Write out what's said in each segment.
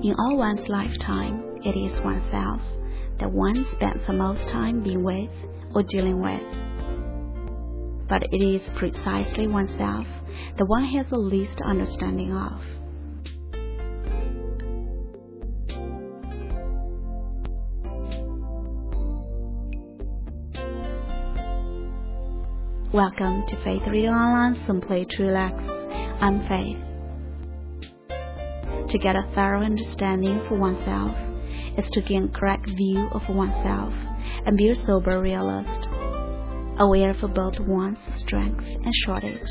In all one's lifetime, it is oneself that one spends the most time being with or dealing with. But it is precisely oneself that one has the least understanding of. Welcome to Faith Reading Online, simply to relax. I'm Faith. To get a thorough understanding for oneself is to gain a correct view of oneself and be a sober realist, aware of both one's strength and shortage.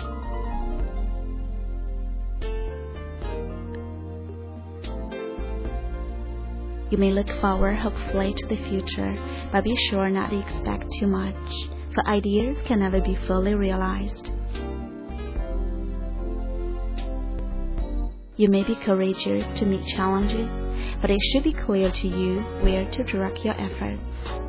You may look forward hopefully to the future, but be sure not to expect too much, for ideas can never be fully realized. You may be courageous to meet challenges, but it should be clear to you where to direct your efforts.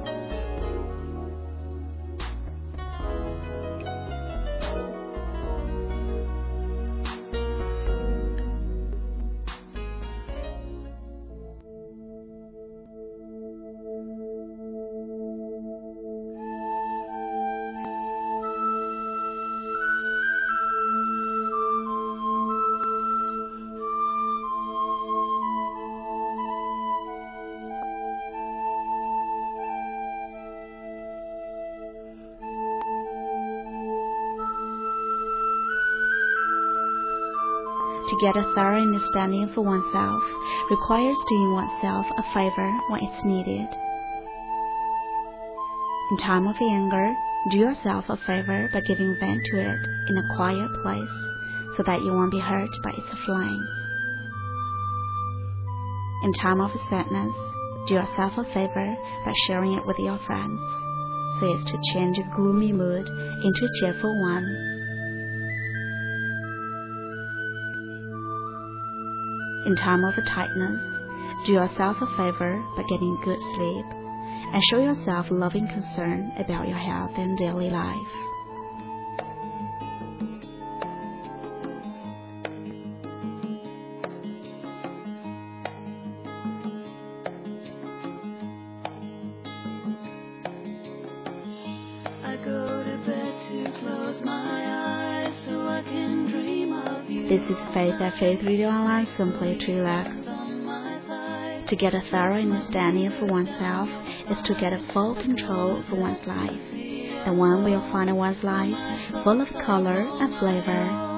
To get a thorough understanding for oneself requires doing oneself a favor when it's needed. In time of anger, do yourself a favor by giving vent to it in a quiet place so that you won't be hurt by its flame. In time of sadness, do yourself a favor by sharing it with your friends so as to change a gloomy mood into a cheerful one. In time of tightness, do yourself a favor by getting good sleep and show yourself loving concern about your health and daily life. I go to bed to close my eyes so I can dream of you. This is Faith at Faith Reading Online, simply to relax. To get a thorough understanding for oneself is to get a full control of one's life. The one will find one's life full of color and flavor.